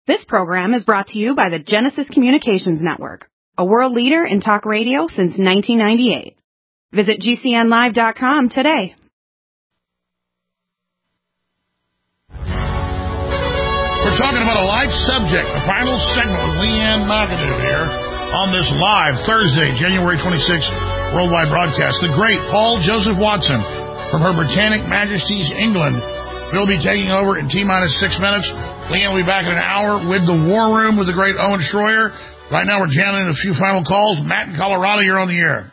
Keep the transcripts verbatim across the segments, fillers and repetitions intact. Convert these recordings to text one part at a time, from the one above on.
This program is brought to you by the Genesis Communications Network, a world leader in talk radio since nineteen ninety-eight. Visit G C N live dot com today. We're talking about a live subject, the final segment with Leanne McAdoo here on this live Thursday, January twenty-sixth, worldwide broadcast. The great Paul Joseph Watson from Her Britannic Majesty's England will be taking over in T-minus six minutes. Leanne will be back in an hour with the War Room with the great Owen Schroyer. Right now we're jamming in a few final calls. Matt in Colorado, you're on the air.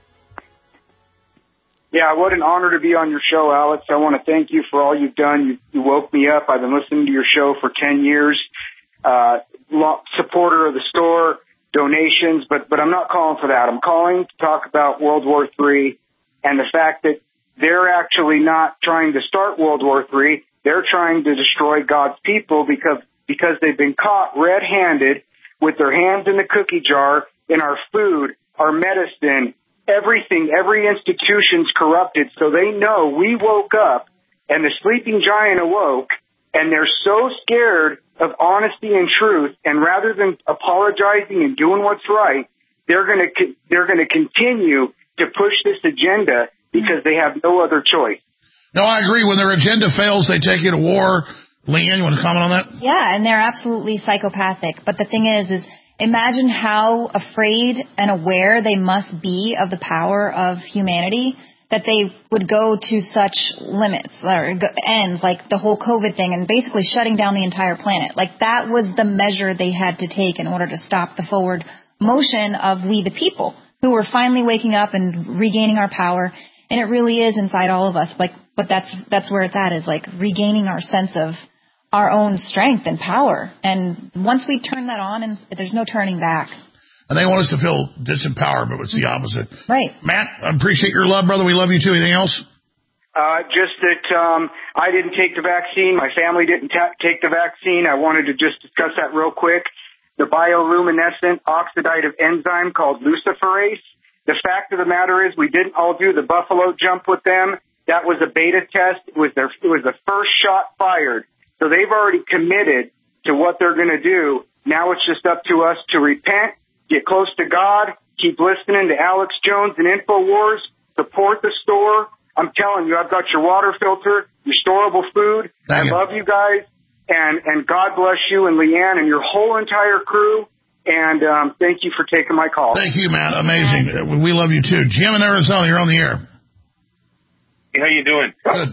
Yeah, what an honor to be on your show, Alex. I want to thank you for all you've done. You, you woke me up. I've been listening to your show for ten years. Uh, supporter of the store, donations, but, but I'm not calling for that. I'm calling to talk about World War Three and the fact that they're actually not trying to start World War Three. They're trying to destroy God's people because, because they've been caught red-handed with their hands in the cookie jar, in our food, our medicine, everything. Every institution's corrupted. So they know we woke up and the sleeping giant awoke, and they're so scared of honesty and truth. And rather than apologizing and doing what's right, they're going to they're going to continue to push this agenda because they have no other choice. No, I agree. When their agenda fails, they take you to war. Leanne, you want to comment on that? Yeah, and they're absolutely psychopathic. But the thing is, is imagine how afraid and aware they must be of the power of humanity that they would go to such limits or ends, like the whole COVID thing, and basically shutting down the entire planet. Like that was the measure they had to take in order to stop the forward motion of we the people, who were finally waking up and regaining our power. And it really is inside all of us. Like, but that's that's where it's at, is like regaining our sense of our own strength and power. And once we turn that on, and there's no turning back. And they want us to feel disempowered, but it's the opposite. Right. Matt, I appreciate your love, brother. We love you too. Anything else? Uh, just that um, I didn't take the vaccine. My family didn't ta- take the vaccine. I wanted to just discuss that real quick. The bioluminescent oxidative enzyme called luciferase. The fact of the matter is we didn't all do the buffalo jump with them. That was a beta test. It was their, it was the first shot fired. So they've already committed to what they're going to do. Now it's just up to us to repent, get close to God, keep listening to Alex Jones and InfoWars, support the store. I'm telling you, I've got your water filter, your storable food. Thank I you. love you guys, and, and God bless you and Leanne and your whole entire crew. And um, thank you for taking my call. Thank you, Matt. Amazing. We love you too. Jim in Arizona, you're on the air. Hey, how you doing? Good.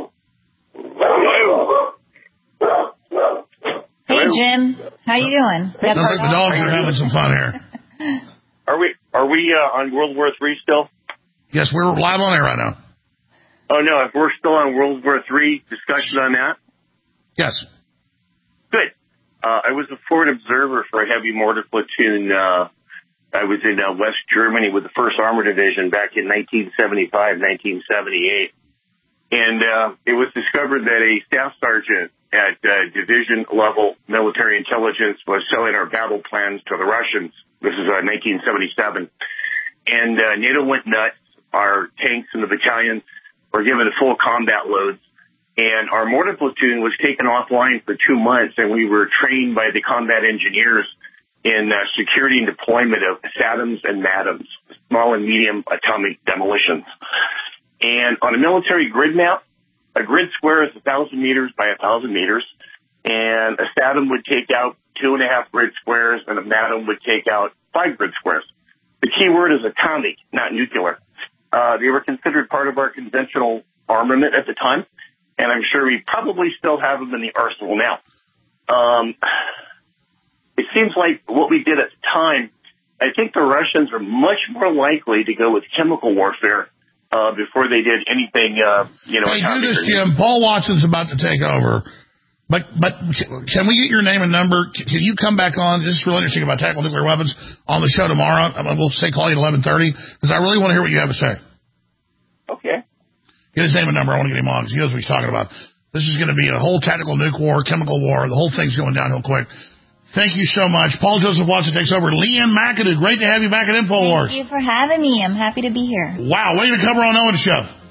Hey, Jim. How you doing? The, the dogs are having some fun here. Are we are we uh, on World War Three still? Yes, we're live on air right now. Oh, no, if we're still on World War Three, discussion on that? Yes. Good. Uh, I was a forward observer for a heavy mortar platoon. Uh, I was in uh, West Germany with the first Armored Division back in nineteen seventy-five, nineteen seventy-eight. And uh, it was discovered that a staff sergeant at uh, division-level military intelligence was selling our battle plans to the Russians. This is uh, nineteen seventy-seven. And uh, NATO went nuts. Our tanks and the battalions were given full combat loads. And our mortar platoon was taken offline for two months, and we were trained by the combat engineers in uh, security and deployment of SATMs and MATMs, small and medium atomic demolitions. And on a military grid map, a grid square is one thousand meters by one thousand meters, and a SATM would take out two and a half grid squares, and a MATM would take out five grid squares. The key word is atomic, not nuclear. Uh, they were considered part of our conventional armament at the time. And I'm sure we probably still have them in the arsenal now. Um, it seems like what we did at the time, I think the Russians are much more likely to go with chemical warfare uh, before they did anything, uh, you know. Hey, do this, Jim. Paul Watson's about to take over. But but can we get your name and number? Can you come back on? This is really interesting about tactical nuclear weapons on the show tomorrow. We'll say call you at eleven thirty because I really want to hear what you have to say. Okay. Get his name and number. I want to get him on because he knows what he's talking about. This is going to be a whole tactical nuke war, chemical war. The whole thing's going downhill quick. Thank you so much. Paul Joseph Watson takes over. Leanne McAdoo, great to have you back at InfoWars. Thank you for having me. I'm happy to be here. Wow, what are you going to cover on Owen's show?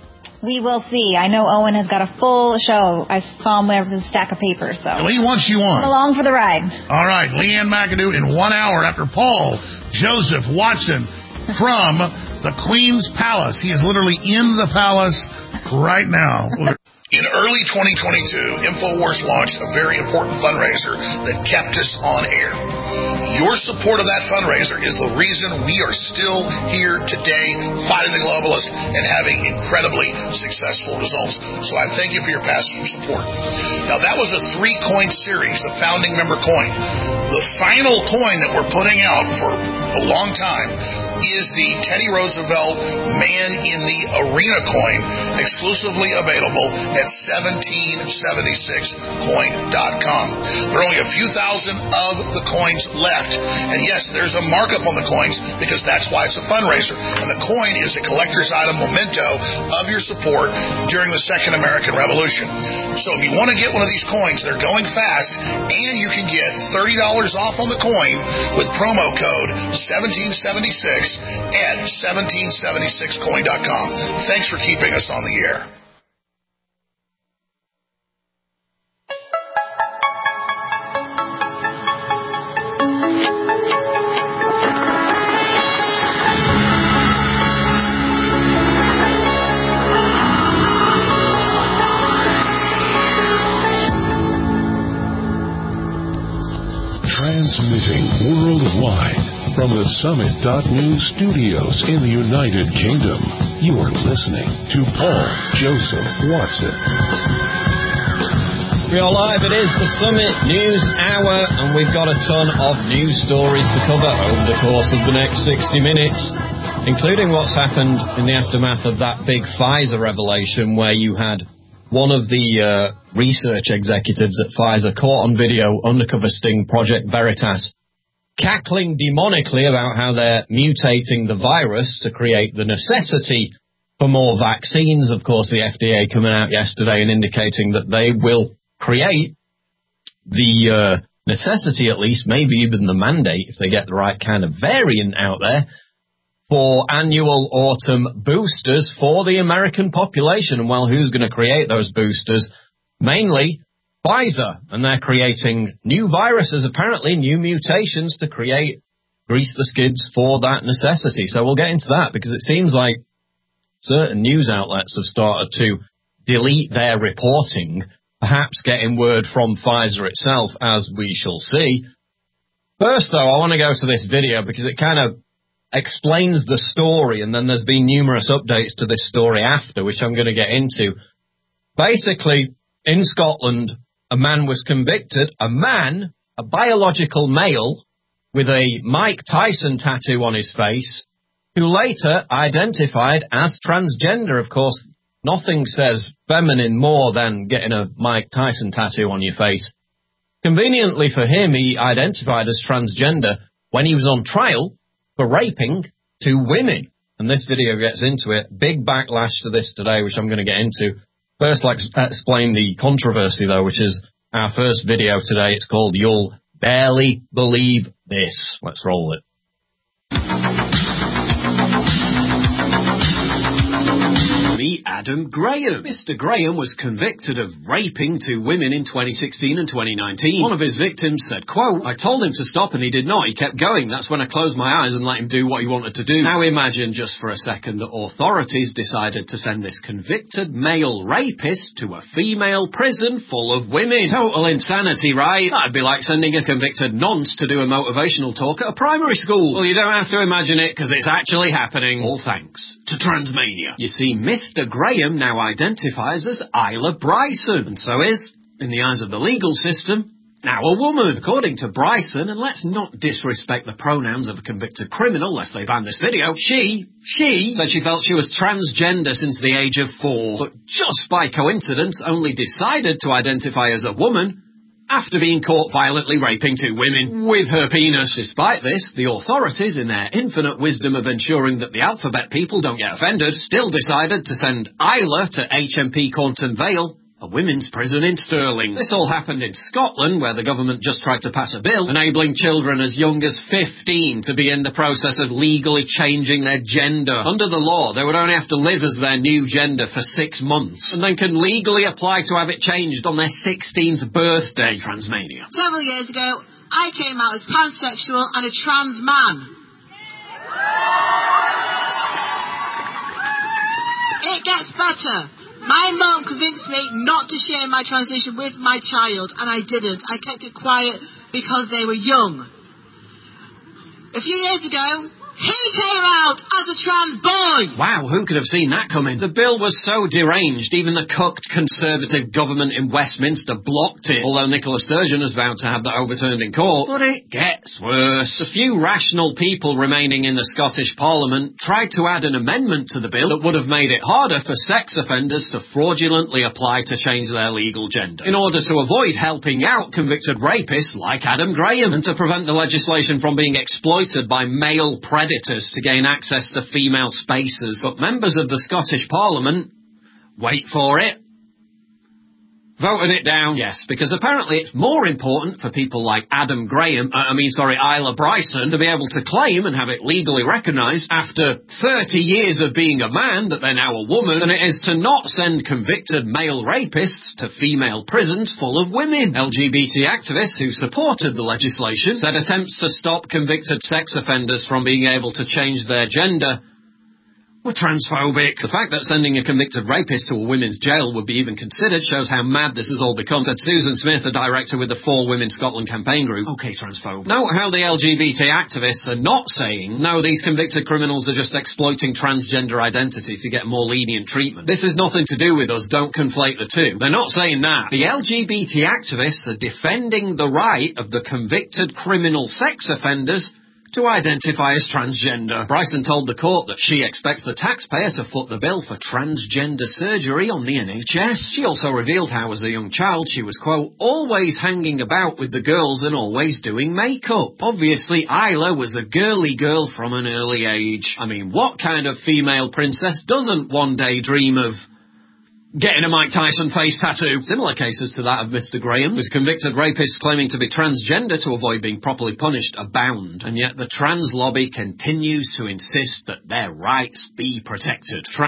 We will see. I know Owen has got a full show. I saw him there with a stack of papers. So well, he wants you on. Come along for the ride. All right, Leanne McAdoo in one hour after Paul Joseph Watson from the Queen's Palace. He is literally in the palace right now. In early twenty twenty-two, InfoWars launched a very important fundraiser that kept us on air. Your support of that fundraiser is the reason we are still here today fighting the globalists and having incredibly successful results. So I thank you for your past support. Now, that was a three-coin series, the founding member coin. The final coin that we're putting out for a long time is the Teddy Roosevelt Man in the Arena coin, exclusively available at seventeen seventy-six coin dot com. There are only a few thousand of the coins left. And yes, there's a markup on the coins because that's why it's a fundraiser. And the coin is a collector's item memento of your support during the Second American Revolution. So if you want to get one of these coins, they're going fast, and you can get thirty dollars off on the coin with promo code seventeen seventy-six at seventeen seventy-six coin dot com. Thanks for keeping us on the air. Transmitting worldwide from the Summit dot News studios in the United Kingdom, you are listening to Paul Joseph Watson. We are live. It is the Summit News Hour, and we've got a ton of news stories to cover over the course of the next sixty minutes, including what's happened in the aftermath of that big Pfizer revelation where you had one of the uh, research executives at Pfizer caught on video, undercover sting Project Veritas, cackling demonically about how they're mutating the virus to create the necessity for more vaccines. Of course, the F D A coming out yesterday and indicating that they will create the uh, necessity, at least, maybe even the mandate, if they get the right kind of variant out there, for annual autumn boosters for the American population. And, well, who's going to create those boosters? Mainly Pfizer, and they're creating new viruses, apparently new mutations to create, grease the skids for that necessity. So we'll get into that because it seems like certain news outlets have started to delete their reporting, perhaps getting word from Pfizer itself, as we shall see. First, though, I want to go to this video because it kind of explains the story, and then there's been numerous updates to this story after, which I'm going to get into. Basically, in Scotland, a man was convicted, a man, a biological male, with a Mike Tyson tattoo on his face, who later identified as transgender. Of course, nothing says feminine more than getting a Mike Tyson tattoo on your face. Conveniently for him, he identified as transgender when he was on trial for raping two women. And this video gets into it. Big backlash to this today, which I'm going to get into. First, let's explain the controversy, though, which is our first video today. It's called You'll Barely Believe This. Let's roll it. Me, Adam Graham. Mister Graham was convicted of raping two women in twenty sixteen and twenty nineteen. One of his victims said, quote, "I told him to stop and he did not. He kept going. That's when I closed my eyes and let him do what he wanted to do." Now imagine just for a second that authorities decided to send this convicted male rapist to a female prison full of women. Total insanity, right? That'd be like sending a convicted nonce to do a motivational talk at a primary school. Well, you don't have to imagine it because it's actually happening. All thanks to Transmania. You see, Mister Graham now identifies as Isla Bryson, and so is, in the eyes of the legal system, now a woman. According to Bryson, and let's not disrespect the pronouns of a convicted criminal lest they ban this video, she, she said she felt she was transgender since the age of four, but just by coincidence only decided to identify as a woman after being caught violently raping two women with her penis. Despite this, the authorities, in their infinite wisdom of ensuring that the alphabet people don't get offended, still decided to send Isla to H M P Cornton Vale a women's prison in Stirling. This all happened in Scotland, where the government just tried to pass a bill enabling children as young as fifteen to be in the process of legally changing their gender. Under the law, they would only have to live as their new gender for six months, and then can legally apply to have it changed on their sixteenth birthday. Transmania. Several years ago, I came out as pansexual and a trans man. It gets better. My mum convinced me not to share my transition with my child, and I didn't. I kept it quiet because they were young. A few years ago, he came out as a trans boy! Wow, who could have seen that coming? The bill was so deranged, even the cooked Conservative government in Westminster blocked it, although Nicola Sturgeon has vowed to have that overturned in court. But it gets worse. The few rational people remaining in the Scottish Parliament tried to add an amendment to the bill that would have made it harder for sex offenders to fraudulently apply to change their legal gender, in order to avoid helping out convicted rapists like Adam Graham, and to prevent the legislation from being exploited by male predators Predators to gain access to female spaces. But members of the Scottish Parliament, wait for it, voted it down. Yes, because apparently it's more important for people like Adam Graham, uh, I mean, sorry, Isla Bryson, to be able to claim and have it legally recognised after thirty years of being a man that they're now a woman, than it is to not send convicted male rapists to female prisons full of women. L G B T activists who supported the legislation said attempts to stop convicted sex offenders from being able to change their gender were transphobic. The fact that sending a convicted rapist to a women's jail would be even considered shows how mad this has all become, said Susan Smith, a director with the For Women Scotland campaign group. Okay, transphobe. Note how the L G B T activists are not saying, no, these convicted criminals are just exploiting transgender identity to get more lenient treatment. This is nothing to do with us, don't conflate the two. They're not saying that. The L G B T activists are defending the right of the convicted criminal sex offenders to identify as transgender. Bryson told the court that she expects the taxpayer to foot the bill for transgender surgery on the N H S. She also revealed how, as a young child, she was, quote, always hanging about with the girls and always doing makeup. Obviously, Isla was a girly girl from an early age. I mean, what kind of female princess doesn't one day dream of getting a Mike Tyson face tattoo? Similar cases to that of Mister Graham, with convicted rapists claiming to be transgender to avoid being properly punished, abound. And yet the trans lobby continues to insist that their rights be protected. Tra-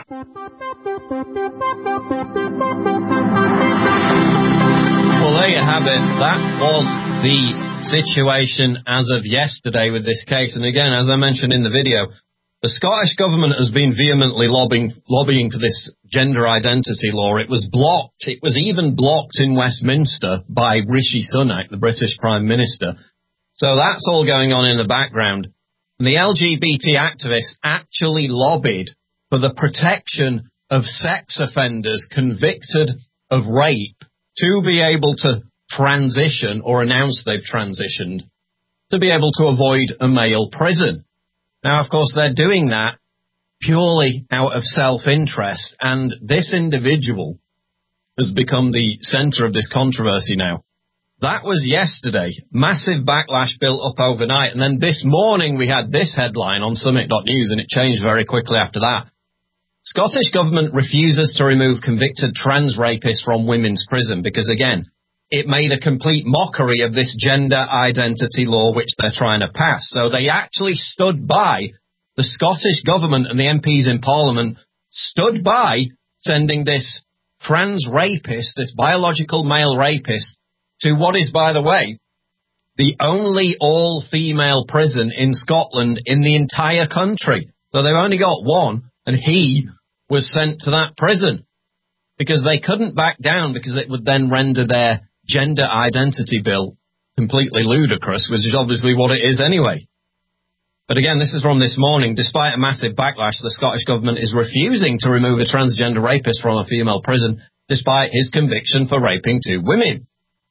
well, there you have it. That was the situation as of yesterday with this case. And again, as I mentioned in the video, the Scottish government has been vehemently lobbying, lobbying for this gender identity law. It was blocked. It was even blocked in Westminster by Rishi Sunak, the British Prime Minister. So that's all going on in the background. And the L G B T activists actually lobbied for the protection of sex offenders convicted of rape to be able to transition or announce they've transitioned, to be able to avoid a male prison. Now, of course, they're doing that purely out of self-interest, and this individual has become the centre of this controversy now. That was yesterday. Massive backlash built up overnight, and then this morning we had this headline on Summit dot news, and it changed very quickly after that. Scottish government refuses to remove convicted trans rapists from women's prison because, again, it made a complete mockery of this gender identity law which they're trying to pass. So they actually stood by, the Scottish government and the M Ps in Parliament stood by sending this trans rapist, this biological male rapist, to what is, by the way, the only all-female prison in Scotland in the entire country. So they've only got one, and he was sent to that prison because they couldn't back down, because it would then render their gender identity bill completely ludicrous, which is obviously what it is anyway. But again, this is from this morning. Despite a massive backlash, the Scottish government is refusing to remove a transgender rapist from a female prison, despite his conviction for raping two women.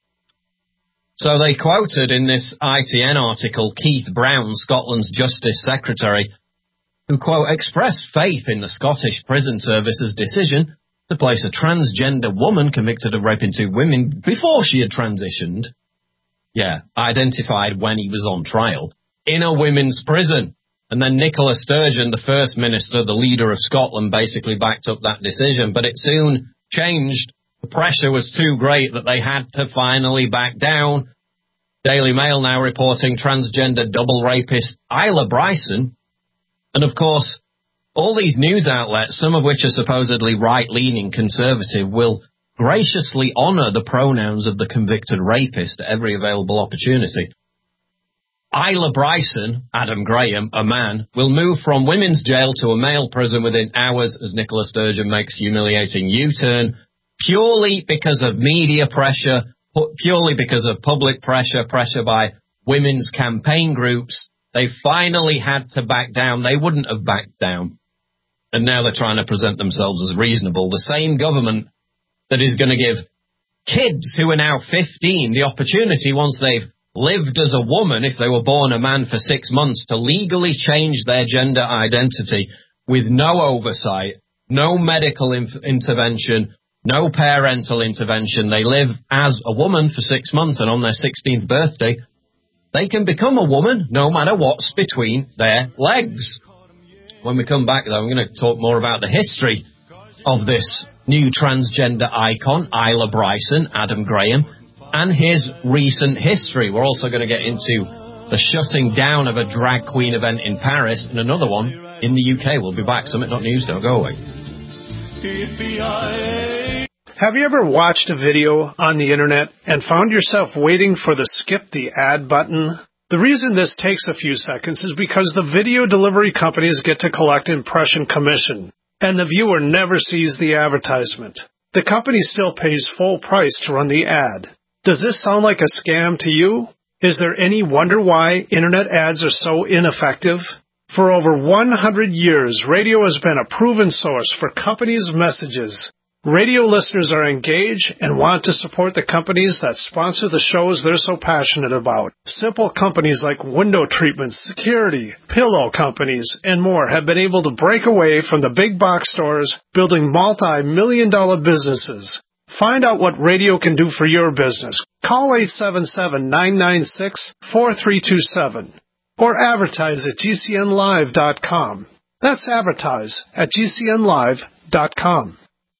So they quoted in this I T N article Keith Brown, Scotland's Justice Secretary, who, quote, expressed faith in the Scottish Prison Service's decision to place a transgender woman convicted of raping two women before she had transitioned, yeah, identified when he was on trial, in a women's prison. And then Nicola Sturgeon, the First Minister, the leader of Scotland, basically backed up that decision. But it soon changed The pressure was too great that they had to finally back down. Daily Mail now reporting transgender double rapist Isla Bryson. And, of course, all these news outlets, some of which are supposedly right-leaning conservative, will graciously honour the pronouns of the convicted rapist at every available opportunity. Isla Bryson, Adam Graham, a man, will move from women's jail to a male prison within hours as Nicola Sturgeon makes humiliating U-turn, purely because of media pressure, purely because of public pressure, pressure by women's campaign groups. They finally had to back down. They wouldn't have backed down. And now they're trying to present themselves as reasonable. The same government that is going to give kids who are now fifteen the opportunity, once they've lived as a woman, if they were born a man for six months, to legally change their gender identity with no oversight, no medical inf- intervention, no parental intervention. They live as a woman for six months, and on their sixteenth birthday, they can become a woman no matter what's between their legs. When we come back, though, I'm going to talk more about the history of this new transgender icon, Isla Bryson, Adam Graham, and his recent history. We're also going to get into the shutting down of a drag queen event in Paris and another one in the U K. We'll be back. Summit dot news. Don't go away. Have you ever watched a video on the internet and found yourself waiting for the skip the ad button? The reason this takes a few seconds is because the video delivery companies get to collect impression commission, and the viewer never sees the advertisement. The company still pays full price to run the ad. Does this sound like a scam to you? Is there any wonder why internet ads are so ineffective? For over one hundred years, radio has been a proven source for companies' messages. Radio listeners are engaged and want to support the companies that sponsor the shows they're so passionate about. Simple companies like window treatments, security, pillow companies, and more have been able to break away from the big box stores, building multi-million dollar businesses. Find out what radio can do for your business. Call eight seven seven, nine nine six, four three two seven or advertise at G C N live dot com. That's advertise at G C N live dot com.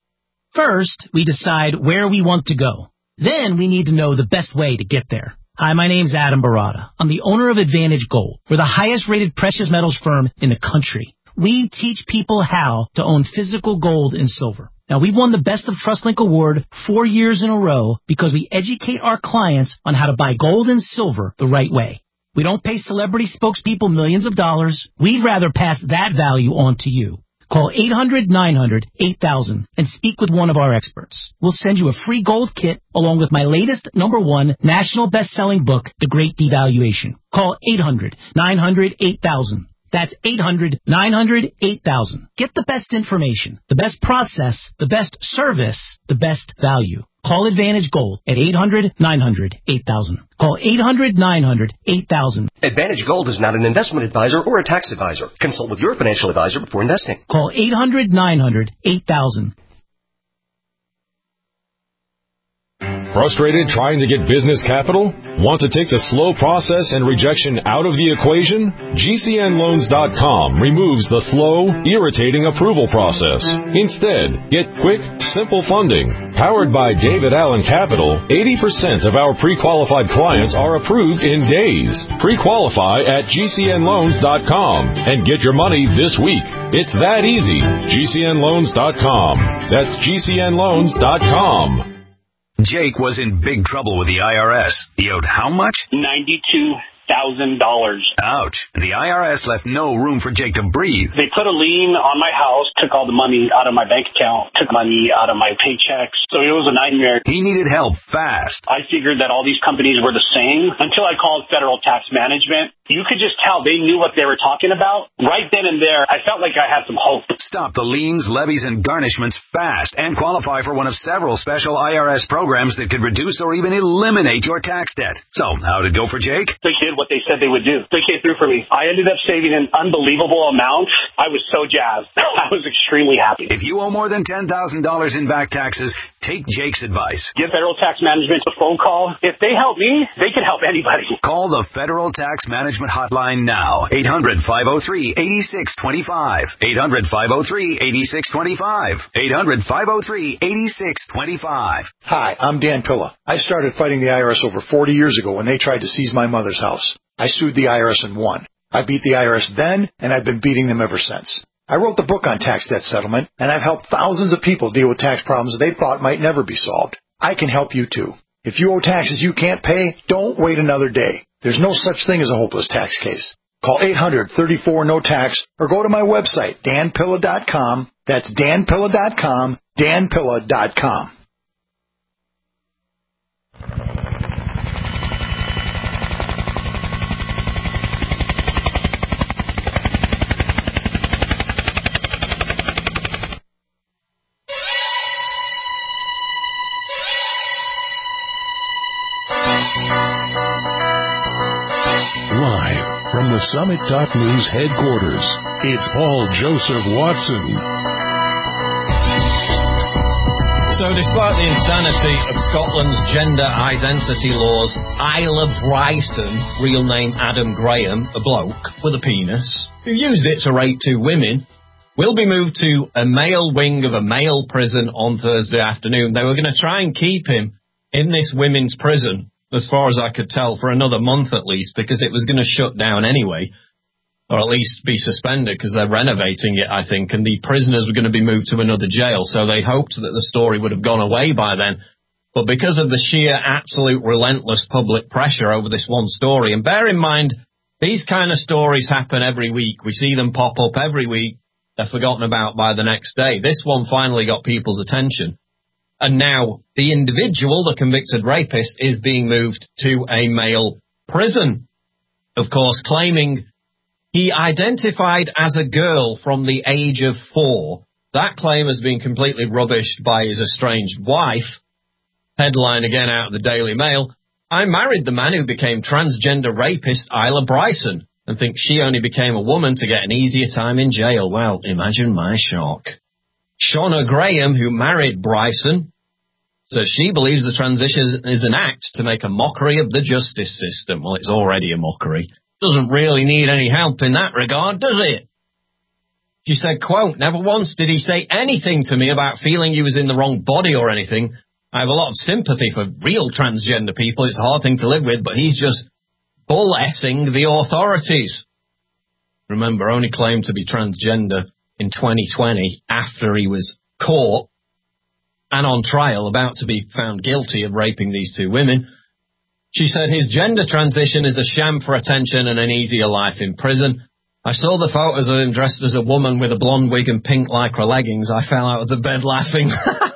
First, we decide where we want to go. Then we need to know the best way to get there. Hi, my name's Adam Barada. I'm the owner of Advantage Gold. We're the highest rated precious metals firm in the country. We teach people how to own physical gold and silver. Now, we've won the Best of TrustLink Award four years in a row because we educate our clients on how to buy gold and silver the right way. We don't pay celebrity spokespeople millions of dollars. We'd rather pass that value on to you. Call eight hundred, nine hundred, eight thousand and speak with one of our experts. We'll send you a free gold kit along with my latest number one national best-selling book, The Great Devaluation. Call eight hundred, nine hundred, eight thousand. That's eight hundred, nine hundred, eight thousand. Get the best information, the best process, the best service, the best value. Call Advantage Gold at eight hundred, nine hundred, eight thousand. Call eight hundred, nine hundred, eight thousand. Advantage Gold is not an investment advisor or a tax advisor. Consult with your financial advisor before investing. Call eight hundred, nine hundred, eight thousand. Frustrated trying to get business capital? Want to take the slow process and rejection out of the equation? G C N loans dot com removes the slow, irritating approval process. Instead, get quick, simple funding. Powered by David Allen Capital, eighty percent of our pre-qualified clients are approved in days. Pre-qualify at G C N loans dot com and get your money this week. It's that easy. G C N loans dot com. That's G C N loans dot com. Jake was in big trouble with the I R S. He owed how much? ninety-two thousand dollars. Ouch. The I R S left no room for Jake to breathe. They put a lien on my house, took all the money out of my bank account, took money out of my paychecks. So it was a nightmare. He needed help fast. I figured that all these companies were the same until I called Federal Tax Management. You could just tell they knew what they were talking about. Right then and there, I felt like I had some hope. Stop the liens, levies, and garnishments fast and qualify for one of several special I R S programs that could reduce or even eliminate your tax debt. So, how'd it go for Jake? They did what they said they would do. They came through for me. I ended up saving an unbelievable amount. I was so jazzed. I was extremely happy. If you owe more than ten thousand dollars in back taxes, Take Jake's advice. Give Federal Tax Management a phone call. If they help me, they can help anybody. Call the Federal Tax Management Hotline now. eight hundred, five oh three, eight six two five. eight hundred, five oh three, eight six two five. eight hundred, five oh three, eight six two five. Hi, I'm Dan Pilla. I started fighting the I R S over forty years ago when they tried to seize my mother's house. I sued the I R S and won. I beat the I R S then, and I've been beating them ever since. I wrote the book on tax debt settlement, and I've helped thousands of people deal with tax problems they thought might never be solved. I can help you too. If you owe taxes you can't pay, don't wait another day. There's no such thing as a hopeless tax case. Call eight hundred, thirty-four, no tax or go to my website, dan pilla dot com. That's dan pilla dot com, dan pilla dot com. Live from the Summit dot News headquarters, it's Paul Joseph Watson. So despite the insanity of Scotland's gender identity laws, Isla Bryson, real name Adam Graham, a bloke with a penis, who used it to rape two women, will be moved to a male wing of a male prison on Thursday afternoon. They were going to try and keep him in this women's prison, as far as I could tell, for another month at least, because it was going to shut down anyway, or at least be suspended, because they're renovating it, I think, and the prisoners were going to be moved to another jail, so they hoped that the story would have gone away by then. But because of the sheer, absolute, relentless public pressure over this one story, and bear in mind, these kind of stories happen every week. We see them pop up every week. They're forgotten about by the next day. This one finally got people's attention. And now the individual, the convicted rapist, is being moved to a male prison. Of course, claiming he identified as a girl from the age of four. That claim has been completely rubbished by his estranged wife. Headline again out of the Daily Mail. I married the man who became transgender rapist Isla Bryson and think she only became a woman to get an easier time in jail. Well, imagine my shock. Shauna Graham, who married Bryson, says she believes the transition is an act to make a mockery of the justice system. Well, it's already a mockery. Doesn't really need any help in that regard, does it? She said, quote, never once did he say anything to me about feeling he was in the wrong body or anything. I have a lot of sympathy for real transgender people. It's a hard thing to live with, but he's just bull-essing the authorities. Remember, only claimed to be transgender in twenty twenty after he was caught and on trial about to be found guilty of raping these two women. She said his gender transition is a sham for attention and an easier life in prison. I saw the photos of him dressed as a woman with a blonde wig and pink lycra leggings. I fell out of the bed laughing.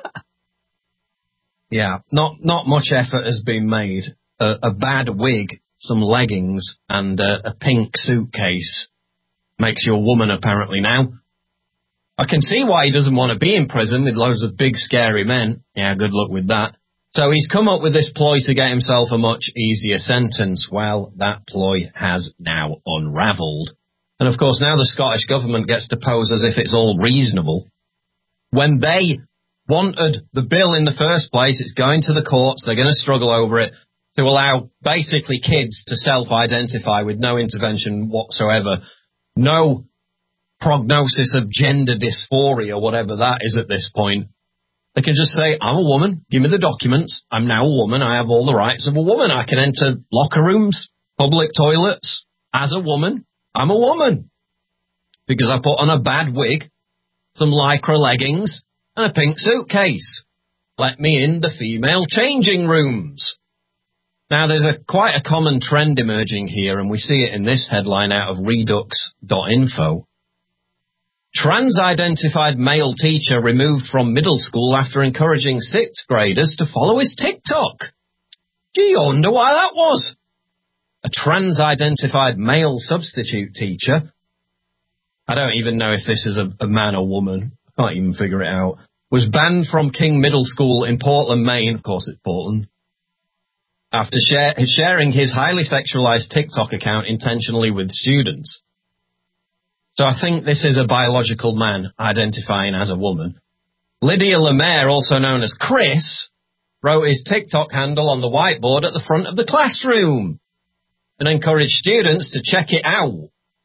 Yeah, not not much effort has been made. A, a bad wig, some leggings, and a, a pink suitcase makes you a woman apparently now. I can see why he doesn't want to be in prison with loads of big, scary men. Yeah, good luck with that. So he's come up with this ploy to get himself a much easier sentence. Well, that ploy has now unravelled. And of course, now the Scottish government gets to pose as if it's all reasonable. When they wanted the bill in the first place, it's going to the courts, they're going to struggle over it, to allow basically kids to self-identify with no intervention whatsoever. No prognosis of gender dysphoria, whatever that is at this point. They can just say, I'm a woman, give me the documents, I'm now a woman, I have all the rights of a woman, I can enter locker rooms, public toilets, as a woman, I'm a woman. Because I put on a bad wig, some lycra leggings, and a pink suitcase. Let me in the female changing rooms. Now, there's a quite a common trend emerging here, and we see it in this headline out of redux dot info. Trans-identified male teacher removed from middle school after encouraging sixth graders to follow his TikTok. Gee, I wonder why that was. A trans-identified male substitute teacher, I don't even know if this is a, a man or woman, I can't even figure it out, was banned from King Middle School in Portland, Maine, of course it's Portland, after share, sharing his highly sexualized TikTok account intentionally with students. So I think this is a biological man identifying as a woman. Lydia Lemaire, also known as Chris, wrote his TikTok handle on the whiteboard at the front of the classroom and encouraged students to check it out.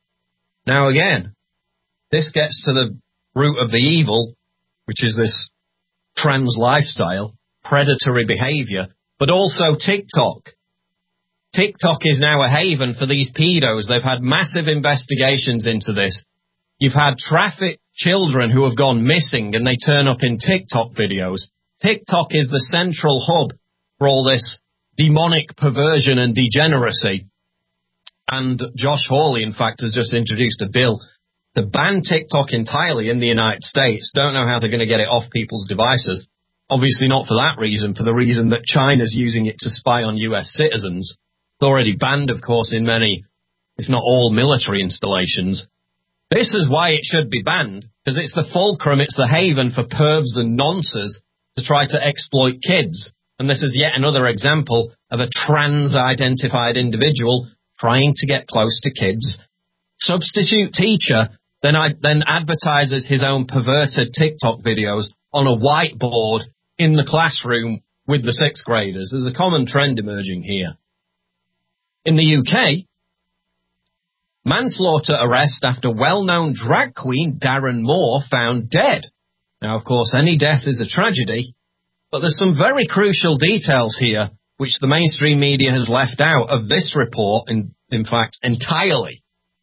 Now again, this gets to the root of the evil, which is this trans lifestyle, predatory behavior, but also TikTok. TikTok is now a haven for these pedos. They've had massive investigations into this. You've had trafficked children who have gone missing and they turn up in TikTok videos. TikTok is the central hub for all this demonic perversion and degeneracy. And Josh Hawley, in fact, has just introduced a bill to ban TikTok entirely in the United States. Don't know how they're going to get it off people's devices. Obviously not for that reason, for the reason that China's using it to spy on U S citizens. It's already banned, of course, in many, if not all, military installations. This is why it should be banned, because it's the fulcrum, it's the haven for pervs and nonces to try to exploit kids. And this is yet another example of a trans-identified individual trying to get close to kids. Substitute teacher then, I, then advertises his own perverted TikTok videos on a whiteboard in the classroom with the sixth graders. There's a common trend emerging here. In the U K, manslaughter arrest after well-known drag queen Darren Moore found dead. Now, of course, any death is a tragedy, but there's some very crucial details here which the mainstream media has left out of this report, in, in fact, entirely.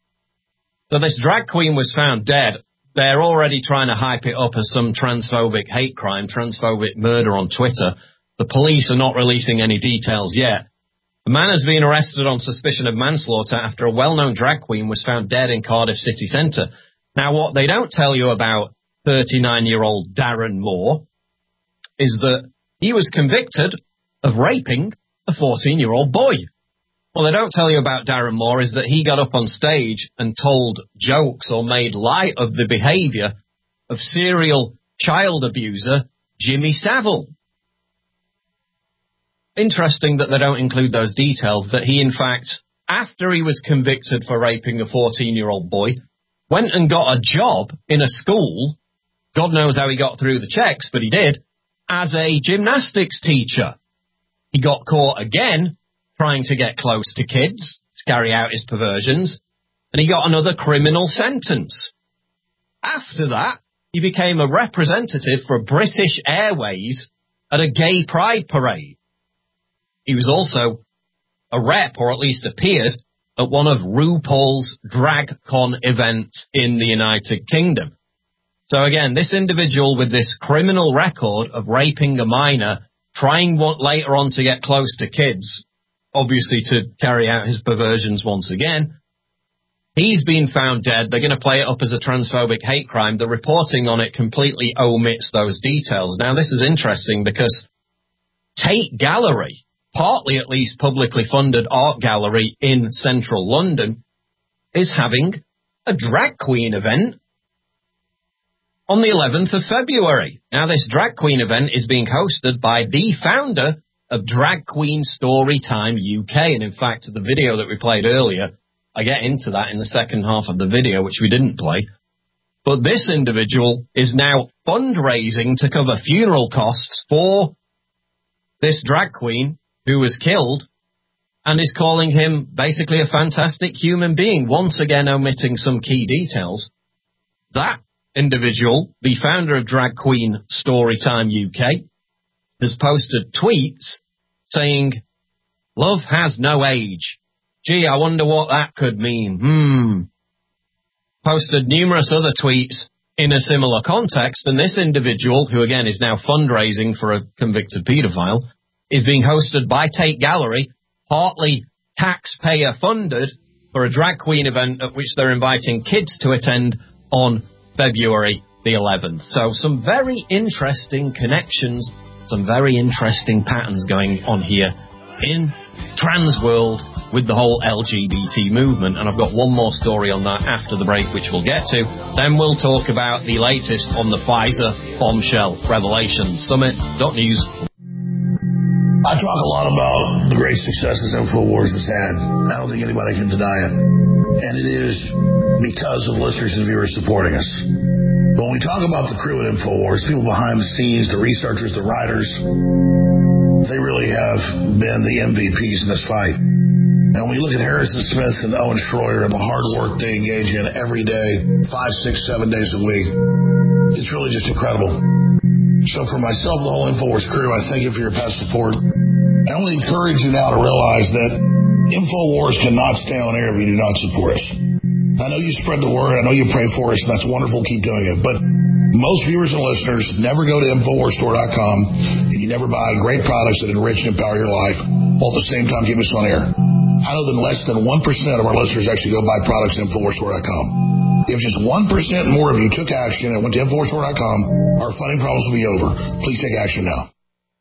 So this drag queen was found dead. They're already trying to hype it up as some transphobic hate crime, transphobic murder on Twitter. The police are not releasing any details yet. A man has been arrested on suspicion of manslaughter after a well-known drag queen was found dead in Cardiff city centre. Now, what they don't tell you about thirty-nine-year-old Darren Moore is that he was convicted of raping a fourteen-year-old boy. What they don't tell you about Darren Moore is that he got up on stage and told jokes or made light of the behaviour of serial child abuser Jimmy Savile. Interesting that they don't include those details, that he, in fact, after he was convicted for raping a fourteen-year-old boy, went and got a job in a school. God knows how he got through the checks, but he did, as a gymnastics teacher. He got caught again trying to get close to kids, to carry out his perversions, and he got another criminal sentence. After that, he became a representative for British Airways at a gay pride parade. He was also a rep, or at least appeared, at one of RuPaul's DragCon events in the United Kingdom. So again, this individual with this criminal record of raping a minor, trying what later on to get close to kids, obviously to carry out his perversions once again, he's been found dead. They're going to play it up as a transphobic hate crime. The reporting on it completely omits those details. Now, this is interesting because Tate Gallery, partly at least publicly funded art gallery in central London, is having a drag queen event on the eleventh of February. Now, this drag queen event is being hosted by the founder of Drag Queen Storytime U K. And in fact, the video that we played earlier, I get into that in the second half of the video, which we didn't play. But this individual is now fundraising to cover funeral costs for this drag queen who was killed, and is calling him basically a fantastic human being, once again omitting some key details. That individual, the founder of Drag Queen Storytime U K, has posted tweets saying, "Love has no age. Gee, I wonder what that could mean. Hmm." Posted numerous other tweets in a similar context, and this individual, who again is now fundraising for a convicted paedophile, is being hosted by Tate Gallery, partly taxpayer funded, for a drag queen event at which they're inviting kids to attend on February the eleventh. So some very interesting connections, some very interesting patterns going on here in trans world with the whole L G B T movement. And I've got one more story on that after the break, which we'll get to. Then we'll talk about the latest on the Pfizer bombshell revelations. Summit dot news. I talk a lot about the great successes InfoWars has had. I don't think anybody can deny it. And it is because of listeners and viewers supporting us. When we talk about the crew at InfoWars, people behind the scenes, the researchers, the writers, they really have been the M V Ps in this fight. And when you look at Harrison Smith and Owen Schroyer and the hard work they engage in every day, five, six, seven days a week, it's really just incredible. So for myself and the whole InfoWars crew, I thank you for your past support. I only encourage you now to realize that InfoWars cannot stay on air if you do not support us. I know you spread the word, I know you pray for us, and that's wonderful, keep doing it. But most viewers and listeners never go to InfoWars Store dot com, and you never buy great products that enrich and empower your life, while at the same time keep us on air. I know that less than one percent of our listeners actually go buy products at InfoWars Store dot com. If just one percent more of you took action and went to InfoWars Store dot com, our funding problems will be over. Please take action now.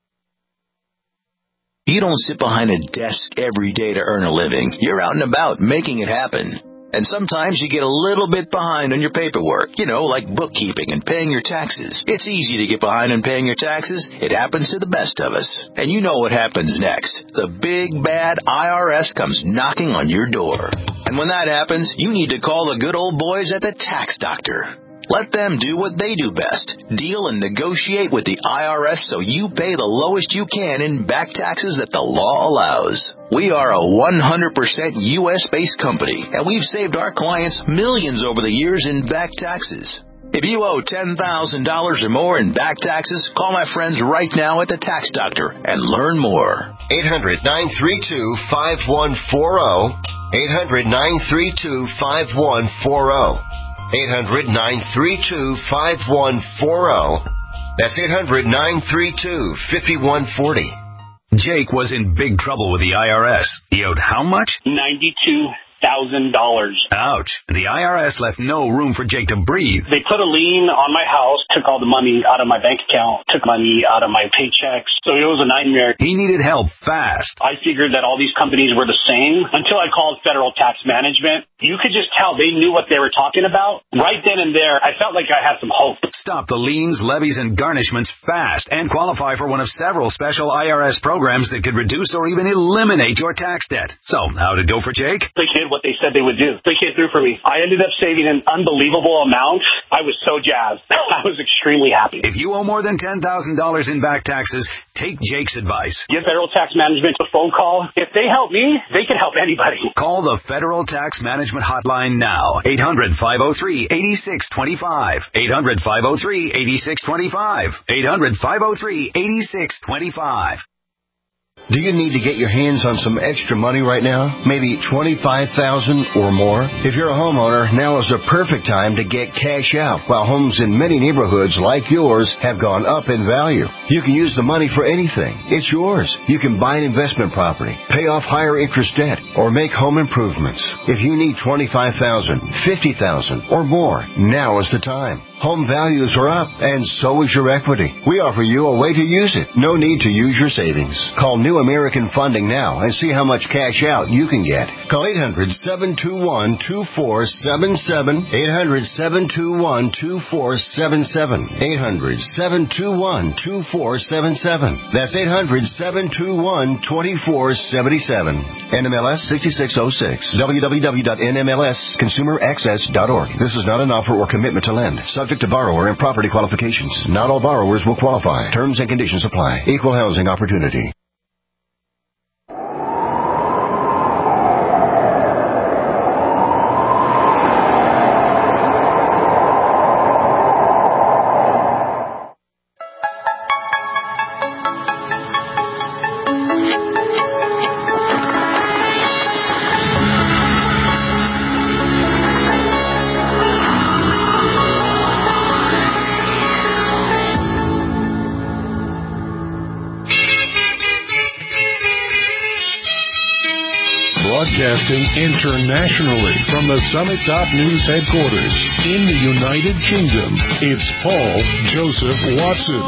You don't sit behind a desk every day to earn a living. You're out and about making it happen. And sometimes you get a little bit behind on your paperwork, you know, like bookkeeping and paying your taxes. It's easy to get behind on paying your taxes. It happens to the best of us. And you know what happens next. The big, bad I R S comes knocking on your door. And when that happens, you need to call the good old boys at the Tax Doctor. Let them do what they do best. Deal and negotiate with the I R S so you pay the lowest you can in back taxes that the law allows. We are a one hundred percent U S-based company, and we've saved our clients millions over the years in back taxes. If you owe ten thousand dollars or more in back taxes, call my friends right now at the Tax Doctor and learn more. eight hundred, nine three two, five one four zero. eight hundred, nine three two, five one four zero. eight hundred, nine three two, five one four zero. That's eight hundred, nine three two, five one four zero. Jake was in big trouble with the I R S. He owed how much? ninety-two thousand dollars. Ouch. The I R S left no room for Jake to breathe. They put a lien on my house, took all the money out of my bank account, took money out of my paychecks. So it was a nightmare. He needed help fast. I figured that all these companies were the same until I called Federal Tax Management. You could just tell they knew what they were talking about. Right then and there, I felt like I had some hope. Stop the liens, levies, and garnishments fast and qualify for one of several special I R S programs that could reduce or even eliminate your tax debt. So, how'd it go for Jake? They did what they said they would do. They came through for me. I ended up saving an unbelievable amount. I was so jazzed. I was extremely happy. If you owe more than ten thousand dollars in back taxes, take Jake's advice. Give Federal Tax Management a phone call. If they help me, they can help anybody. Call the Federal Tax Management Hotline now. eight hundred, five oh three, eight six two five. eight hundred, five oh three, eight six two five. eight hundred, five oh three, eight six two five. Do you need to get your hands on some extra money right now? Maybe twenty-five thousand dollars or more? If you're a homeowner, now is the perfect time to get cash out while homes in many neighborhoods like yours have gone up in value. You can use the money for anything. It's yours. You can buy an investment property, pay off higher interest debt, or make home improvements. If you need twenty-five thousand dollars, fifty thousand dollars, or more, now is the time. Home values are up, and so is your equity. We offer you a way to use it. No need to use your savings. Call New American Funding now and see how much cash out you can get. Call eight hundred, seven two one, two four seven seven. eight hundred, seven two one, two four seven seven. eight hundred, seven two one, two four seven seven. That's eight hundred, seven two one, two four seven seven. N M L S sixty-six oh six. w w w dot n m l s consumer access dot org. This is not an offer or commitment to lend. Subject to borrower and property qualifications. Not all borrowers will qualify. Terms and conditions apply. Equal housing opportunity. Broadcasting internationally from the Summit News headquarters in the United Kingdom, it's Paul Joseph Watson.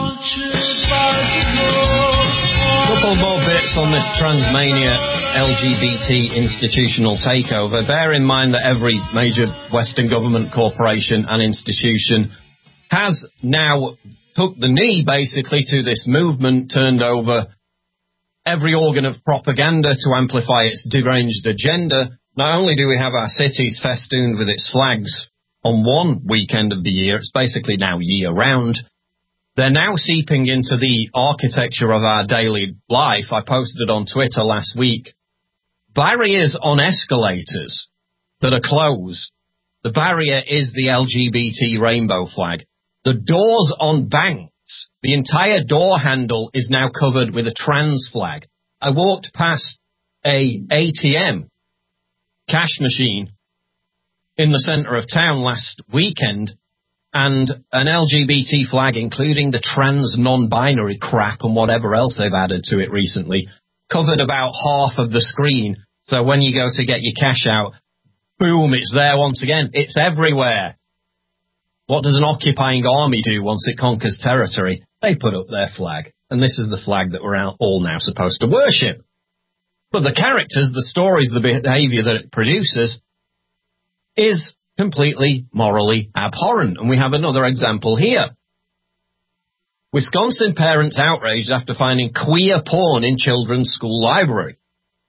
A couple more bits on this Transmania L G B T institutional takeover. Bear in mind that every major Western government corporation and institution has now took the knee, basically, to this movement, turned over every organ of propaganda to amplify its deranged agenda. Not only do we have our cities festooned with its flags on one weekend of the year. It's basically now year-round. They're now seeping into the architecture of our daily life. I posted on Twitter last week. Barriers on escalators that are closed. The barrier is the L G B T rainbow flag. The doors on banks, the entire door handle is now covered with a trans flag. I walked past a A T M cash machine in the centre of town last weekend, and an L G B T flag, including the trans non-binary crap and whatever else they've added to it recently, covered about half of the screen. So when you go to get your cash out, boom, it's there once again. It's everywhere. What does an occupying army do once it conquers territory? They put up their flag. And this is the flag that we're all now supposed to worship. But the characters, the stories, the behaviour that it produces is completely morally abhorrent. And we have another example here. Wisconsin parents outraged after finding queer porn in children's school library.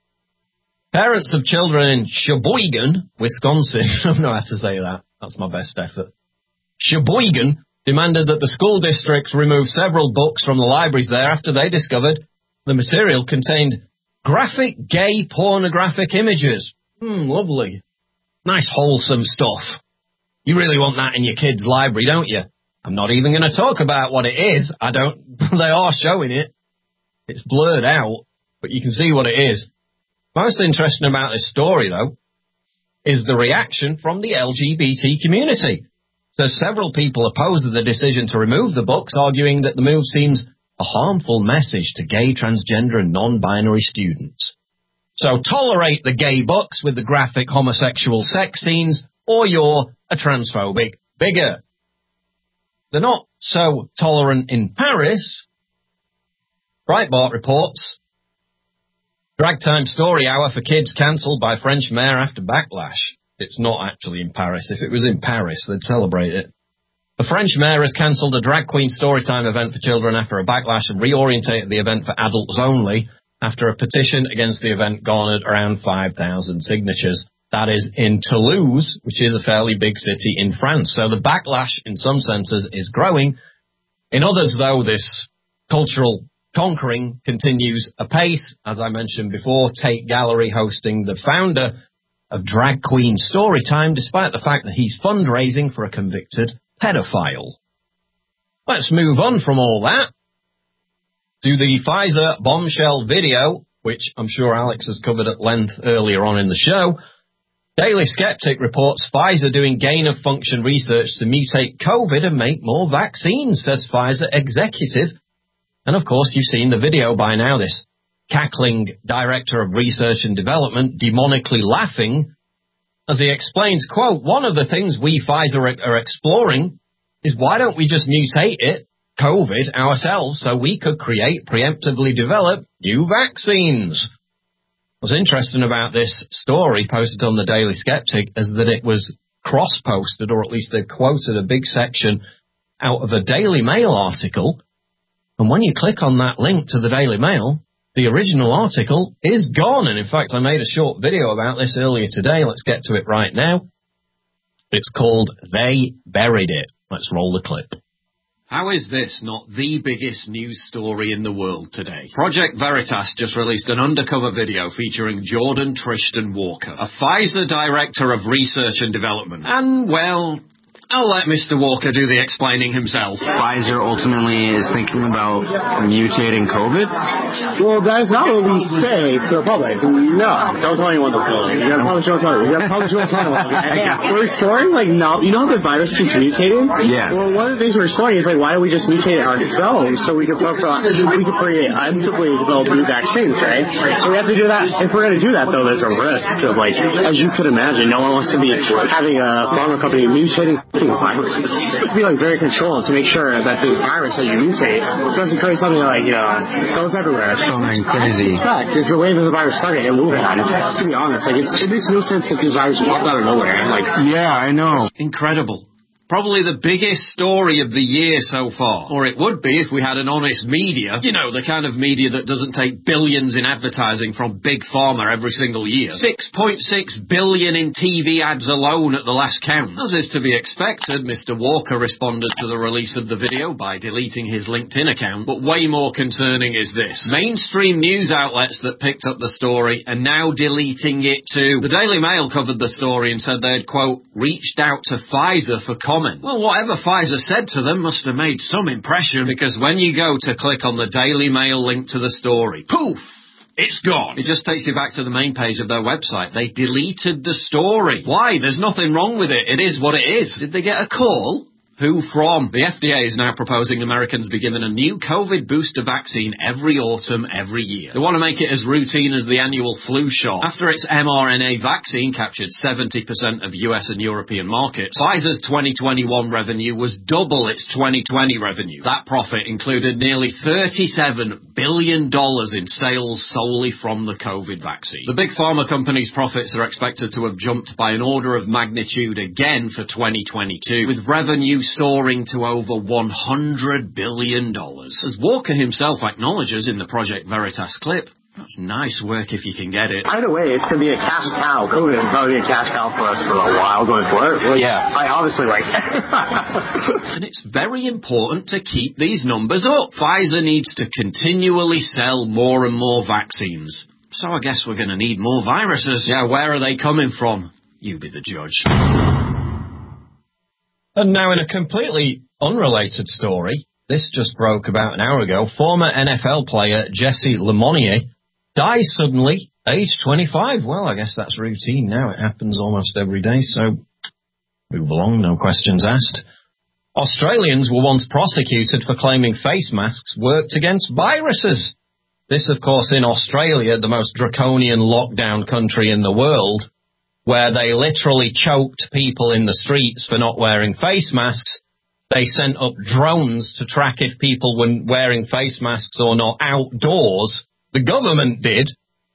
Parents of children in Sheboygan, Wisconsin, I don't know how to say that. That's my best effort. Sheboygan demanded that the school district remove several books from the libraries there after they discovered the material contained graphic gay pornographic images. Hmm, lovely. Nice wholesome stuff. You really want that in your kid's library, don't you? I'm not even going to talk about what it is. I don't, they are showing it. It's blurred out, but you can see what it is. Most interesting about this story, though, is the reaction from the L G B T community. So several people opposed the decision to remove the books, arguing that the move seems a harmful message to gay, transgender and non-binary students. So tolerate the gay books with the graphic homosexual sex scenes, or you're a transphobic bigot. They're not so tolerant in Paris. Breitbart reports, drag time story hour for kids cancelled by French mayor after backlash. It's not actually in Paris. If it was in Paris, they'd celebrate it. The French mayor has cancelled a drag queen storytime event for children after a backlash and reorientated the event for adults only after a petition against the event garnered around five thousand signatures. That is in Toulouse, which is a fairly big city in France. So the backlash, in some senses, is growing. In others, though, this cultural conquering continues apace. As I mentioned before, Tate Gallery hosting the founder of Drag Queen Storytime, despite the fact that he's fundraising for a convicted pedophile. Let's move on from all that to the Pfizer bombshell video, which I'm sure Alex has covered at length earlier on in the show. Daily Skeptic reports Pfizer doing gain-of-function research to mutate COVID and make more vaccines, says Pfizer executive. And of course, you've seen the video by now, this cackling director of research and development demonically laughing as he explains, quote, one of the things we Pfizer are exploring is why don't we just mutate it, COVID, ourselves, so we could create, preemptively develop new vaccines. What's interesting about this story posted on the Daily Skeptic is that it was cross-posted, or at least they quoted a big section out of a Daily Mail article. And when you click on that link to the Daily Mail, the original article is gone. And in fact, I made a short video about this earlier today. Let's get to it right now. It's called They Buried It. Let's roll the clip. How is this not the biggest news story in the world today? Project Veritas just released an undercover video featuring Jordan Tristan Walker, a Pfizer director of research and development. And, well, I'll let Mister Walker do the explaining himself. Pfizer ultimately is thinking about mutating COVID? Well, that's not what we say to the public. No, don't tell anyone this building. You gotta publish your own. You gotta publish your own title. We're exploring, like, no, you know how the virus keeps mutating? Yeah. Well, one of the things we're exploring is, like, why don't we just mutate it ourselves so we can focus on, we can create, actively develop new vaccines, right? So we have to do that. If we're gonna do that, though, there's a risk of, like, as you could imagine, no one wants to be having a pharma company mutating viruses. You have to be like very controlled to make sure that this virus that you mutate doesn't create something like, you know, goes everywhere. Something crazy. In fact, is the way that the virus started in Wuhan. To be honest, like it's, it makes no sense that this virus popped out of nowhere. Like, yeah, I know. Incredible. Probably the biggest story of the year so far. Or it would be if we had an honest media. You know, the kind of media that doesn't take billions in advertising from Big Pharma every single year. six point six billion in T V ads alone at the last count. As is to be expected, Mister Walker responded to the release of the video by deleting his LinkedIn account. But way more concerning is this. Mainstream news outlets that picked up the story are now deleting it too. The Daily Mail covered the story and said they had, quote, reached out to Pfizer for comment. Well, whatever Pfizer said to them must have made some impression, because when you go to click on the Daily Mail link to the story, poof! It's gone. It just takes you back to the main page of their website. They deleted the story. Why? There's nothing wrong with it. It is what it is. Did they get a call? Who from? The F D A is now proposing Americans be given a new COVID booster vaccine every autumn, every year. They want to make it as routine as the annual flu shot. After its mRNA vaccine captured seventy percent of U S and European markets, Pfizer's twenty twenty-one revenue was double its twenty twenty revenue. That profit included nearly thirty-seven billion dollars in sales solely from the COVID vaccine. The big pharma company's profits are expected to have jumped by an order of magnitude again for twenty twenty-two, with revenue soaring to over one hundred billion dollars. As Walker himself acknowledges in the Project Veritas clip, that's nice work if you can get it. Either way, it's going to be a cash cow. COVID is probably a cash cow for us for a while going forward. Well, yeah. I obviously like it. And it's very important to keep these numbers up. Pfizer needs to continually sell more and more vaccines. So I guess we're going to need more viruses. Yeah, where are they coming from? You be the judge. And now in a completely unrelated story, this just broke about an hour ago, former N F L player Jesse Lemonnier dies suddenly, age twenty-five. Well, I guess that's routine now. It happens almost every day, so move along, no questions asked. Australians were once prosecuted for claiming face masks worked against viruses. This, of course, in Australia, the most draconian lockdown country in the world, where they literally choked people in the streets for not wearing face masks. They sent up drones to track if people were wearing face masks or not outdoors. The government did.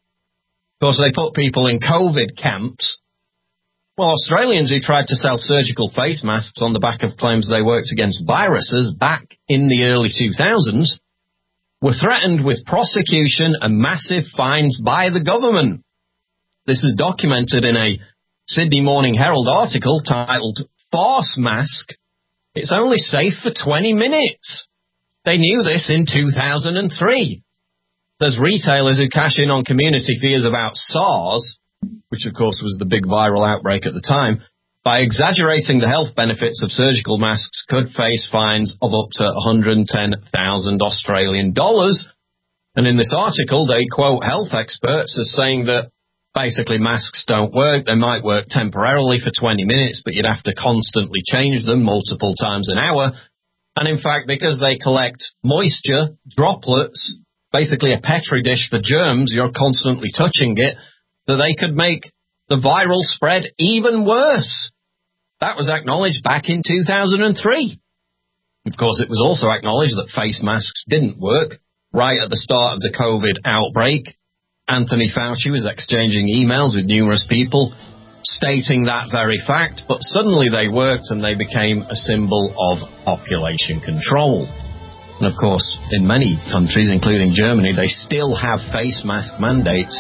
Of course, they put people in COVID camps. Well, Australians who tried to sell surgical face masks on the back of claims they worked against viruses back in the early two thousands were threatened with prosecution and massive fines by the government. This is documented in a Sydney Morning Herald article titled Farce Mask. It's only safe for twenty minutes. They knew this in two thousand three. There's retailers who cash in on community fears about SARS, which of course was the big viral outbreak at the time, by exaggerating the health benefits of surgical masks could face fines of up to one hundred ten thousand Australian dollars. And in this article, they quote health experts as saying that basically masks don't work. They might work temporarily for twenty minutes, but you'd have to constantly change them multiple times an hour. And in fact, because they collect moisture, droplets, basically a petri dish for germs, you're constantly touching it, that they could make the viral spread even worse. That was acknowledged back in two thousand three. Of course, it was also acknowledged that face masks didn't work right at the start of the COVID outbreak. Anthony Fauci was exchanging emails with numerous people stating that very fact, but suddenly they worked and they became a symbol of population control. And of course, in many countries, including Germany, they still have face mask mandates,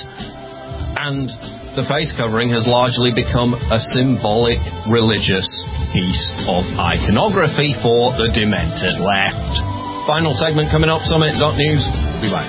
and the face covering has largely become a symbolic religious piece of iconography for the demented left. Final segment coming up, Summit dot news. Be back.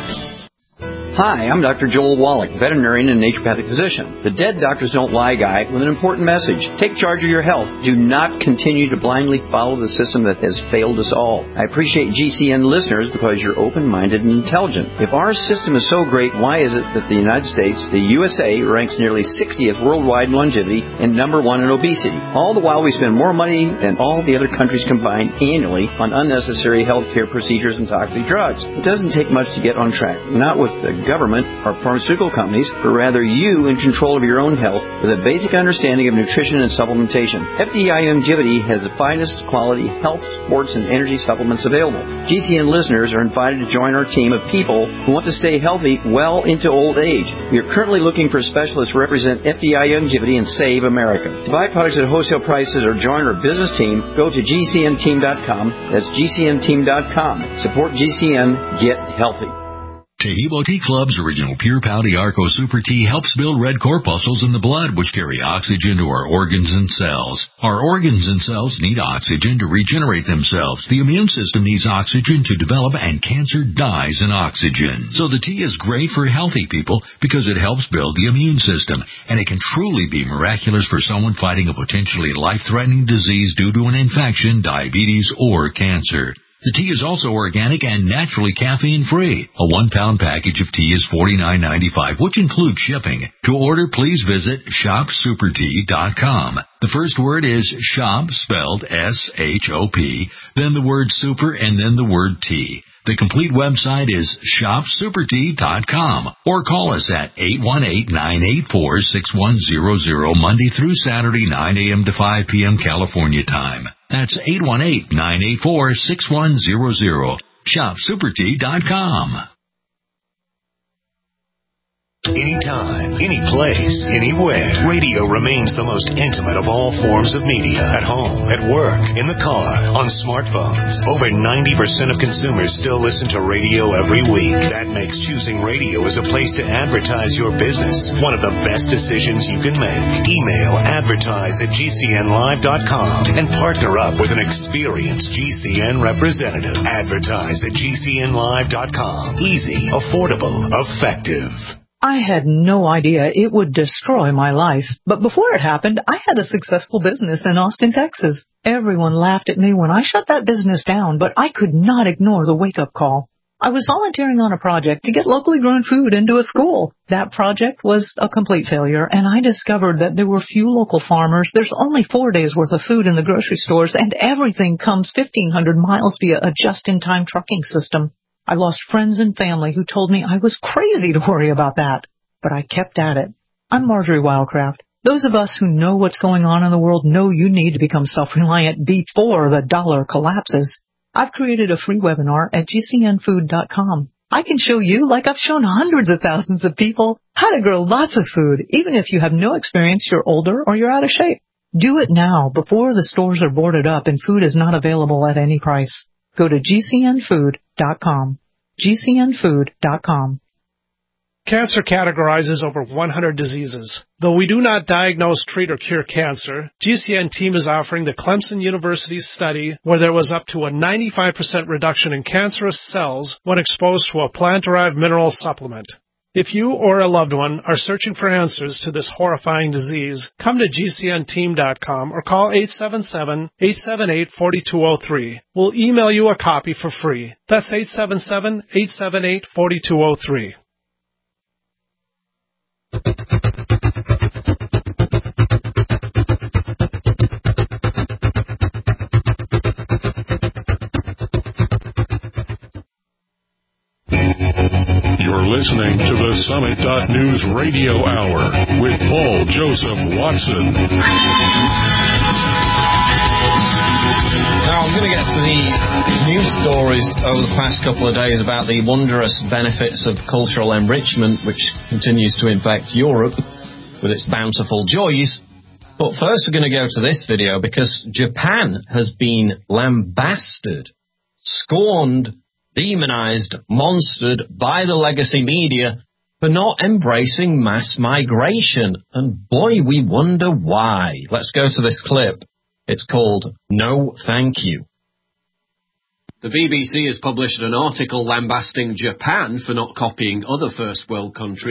Hi, I'm Doctor Joel Wallach, veterinarian and naturopathic physician, the Dead Doctors Don't Lie guy with an important message. Take charge of your health. Do not continue to blindly follow the system that has failed us all. I appreciate G C N listeners because you're open-minded and intelligent. If our system is so great, why is it that the United States, the U S A, ranks nearly sixtieth worldwide in longevity and number one in obesity? All the while we spend more money than all the other countries combined annually on unnecessary healthcare procedures and toxic drugs. It doesn't take much to get on track, not with the government or pharmaceutical companies, but rather you in control of your own health with a basic understanding of nutrition and supplementation. F D I Longevity has the finest quality health, sports, and energy supplements available. G C N listeners are invited to join our team of people who want to stay healthy well into old age. We are currently looking for specialists to represent F D I Longevity and Save America. To buy products at wholesale prices or join our business team, go to G C N team dot com. That's G C N team dot com. Support G C N. Get healthy. Taheebo Tea Club's original Pure Pouty Arco Super Tea helps build red corpuscles in the blood, which carry oxygen to our organs and cells. Our organs and cells need oxygen to regenerate themselves. The immune system needs oxygen to develop, and cancer dies in oxygen. So the tea is great for healthy people because it helps build the immune system, and it can truly be miraculous for someone fighting a potentially life-threatening disease due to an infection, diabetes, or cancer. The tea is also organic and naturally caffeine-free. A one-pound package of tea is forty-nine ninety-five, which includes shipping. To order, please visit shop super tea dot com. The first word is shop, spelled S H O P, then the word super, and then the word tea. The complete website is shop super tea dot com, or call us at eight one eight, nine eight four, six one zero zero Monday through Saturday, nine a.m. to five p.m. California time. That's eight one eight, nine eight four, six one zero zero. shop super tea dot com. Anytime, any place, anywhere, radio remains the most intimate of all forms of media. At home, at work, in the car, on smartphones. Over ninety percent of consumers still listen to radio every week. That makes choosing radio as a place to advertise your business one of the best decisions you can make. Email advertise at G C N live dot com and partner up with an experienced G C N representative. Advertise at G C N live dot com. Easy, affordable, effective. I had no idea it would destroy my life, but before it happened, I had a successful business in Austin, Texas. Everyone laughed at me when I shut that business down, but I could not ignore the wake-up call. I was volunteering on a project to get locally grown food into a school. That project was a complete failure, and I discovered that there were few local farmers. There's only four days' worth of food in the grocery stores, and everything comes fifteen hundred miles via a just-in-time trucking system. I lost friends and family who told me I was crazy to worry about that, but I kept at it. I'm Marjorie Wildcraft. Those of us who know what's going on in the world know you need to become self-reliant before the dollar collapses. I've created a free webinar at G C N food dot com. I can show you, like I've shown hundreds of thousands of people, how to grow lots of food, even if you have no experience, you're older, or you're out of shape. Do it now before the stores are boarded up and food is not available at any price. Go to G C N food dot com. G C N food dot com. Cancer categorizes over one hundred diseases. Though we do not diagnose, treat, or cure cancer, G C N team is offering the Clemson University study where there was up to a ninety-five percent reduction in cancerous cells when exposed to a plant-derived mineral supplement. If you or a loved one are searching for answers to this horrifying disease, come to G C N team dot com or call eight seven seven, eight seven eight, four two zero three. We'll email you a copy for free. That's eight seven seven, eight seven eight, four two zero three. You're listening to the Summit dot News Radio Hour with Paul Joseph Watson. Now, I'm going to get to the news stories over the past couple of days about the wondrous benefits of cultural enrichment, which continues to infect Europe with its bountiful joys. But first, we're going to go to this video because Japan has been lambasted, scorned, demonized, monstered by the legacy media for not embracing mass migration. And boy, we wonder why. Let's go to this clip. It's called No Thank You. The B B C has published an article lambasting Japan for not copying other first world countries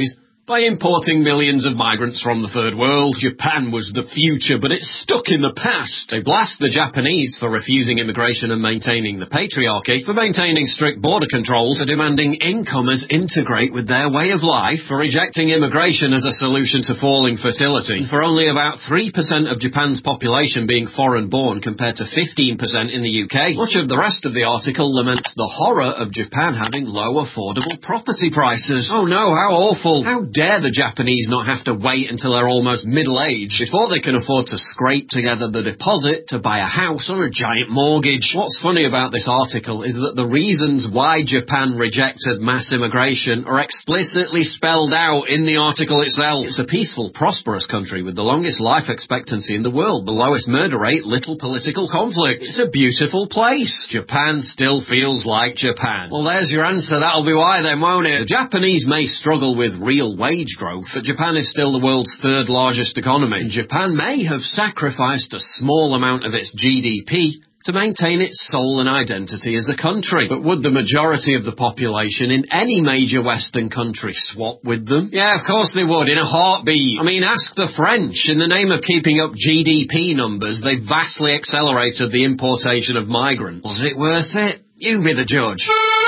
by importing millions of migrants from the third world. Japan was the future, but it's stuck in the past. They blast the Japanese for refusing immigration and maintaining the patriarchy, for maintaining strict border controls, for demanding incomers integrate with their way of life, for rejecting immigration as a solution to falling fertility, and for only about three percent of Japan's population being foreign-born compared to fifteen percent in the U K. Much of the rest of the article laments the horror of Japan having low affordable property prices. Oh no, how awful. How dare the Japanese not have to wait until they're almost middle-aged before they can afford to scrape together the deposit to buy a house or a giant mortgage. What's funny about this article is that the reasons why Japan rejected mass immigration are explicitly spelled out in the article itself. It's a peaceful, prosperous country with the longest life expectancy in the world, the lowest murder rate, little political conflict. It's a beautiful place. Japan still feels like Japan. Well, there's your answer. That'll be why then, won't it? The Japanese may struggle with real wage growth, but Japan is still the world's third largest economy, and Japan may have sacrificed a small amount of its G D P to maintain its soul and identity as a country. But would the majority of the population in any major Western country swap with them? Yeah, of course they would, in a heartbeat. I mean, ask the French. In the name of keeping up G D P numbers, they vastly accelerated the importation of migrants. Was it worth it? You be the judge.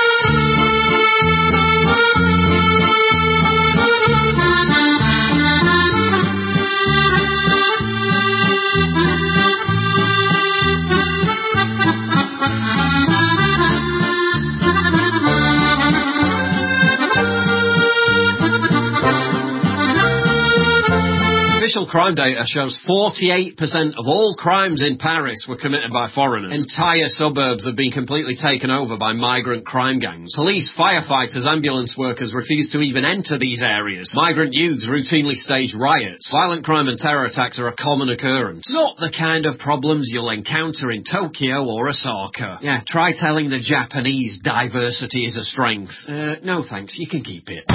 Official crime data shows forty-eight percent of all crimes in Paris were committed by foreigners. Entire suburbs have been completely taken over by migrant crime gangs. Police, firefighters, ambulance workers refuse to even enter these areas. Migrant youths routinely stage riots. Violent crime and terror attacks are a common occurrence. Not the kind of problems you'll encounter in Tokyo or Osaka. Yeah, try telling the Japanese diversity is a strength. Uh, no thanks, you can keep it.